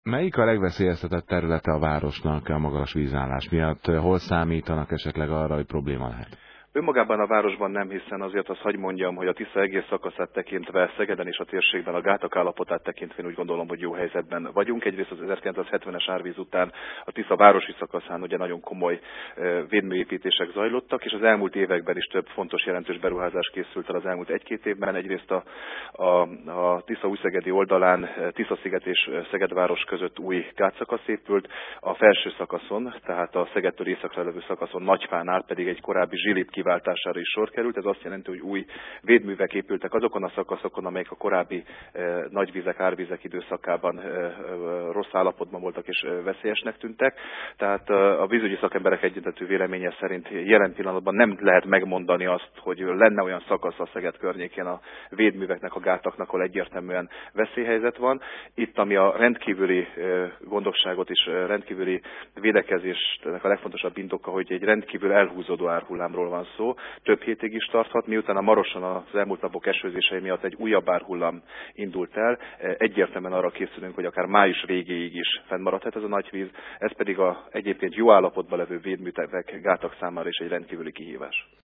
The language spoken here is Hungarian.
Melyik a legveszélyeztetett területe a városnak a magas vízállás miatt? Hol számítanak esetleg arra, hogy probléma lehet? Önmagában a városban nem, hiszen azért azt hagy mondjam, hogy a Tisza egész szakaszát tekintve, Szegeden és a térségben a gátak állapotát tekintve én úgy gondolom, hogy jó helyzetben vagyunk. Egyrészt az 1970-es árvíz után a Tisza városi szakaszán ugye nagyon komoly védműépítések zajlottak, és az elmúlt években is több fontos jelentős beruházás készült el az elmúlt egy-két évben. Egyrészt a Tisza újszegedi oldalán Tisza-sziget és Szegedváros között új gátszakasz épült, a felső szakaszon, tehát a Szegedtől északra levő szakaszon Nagyfánál pedig egy korábbi zsilip kiváltására is sor került. Ez azt jelenti, hogy új védművek épültek azokon a szakaszokon, amelyek a korábbi nagyvizek, árvizek időszakában rossz állapotban voltak és veszélyesnek tűntek. Tehát a vízügyi szakemberek egyöntetű véleménye szerint jelen pillanatban nem lehet megmondani azt, hogy lenne olyan szakasz a Szeged környékén a védműveknek, a gátaknak, ahol egyértelműen veszélyhelyzet van. Itt, ami a rendkívüli gondosságot és rendkívüli védekezésnek a legfontosabb indoka, hogy egy rendkívül elhúzódó árhullámról van szó, több hétig is tarthat, miután a Maroson az elmúlt napok esőzései miatt egy újabb árhullám indult el, egyértelműen arra készülünk, hogy akár május végéig is fennmaradhat ez a nagy víz, ez pedig egyébként jó állapotban levő védművek, gátak számára is egy rendkívüli kihívás.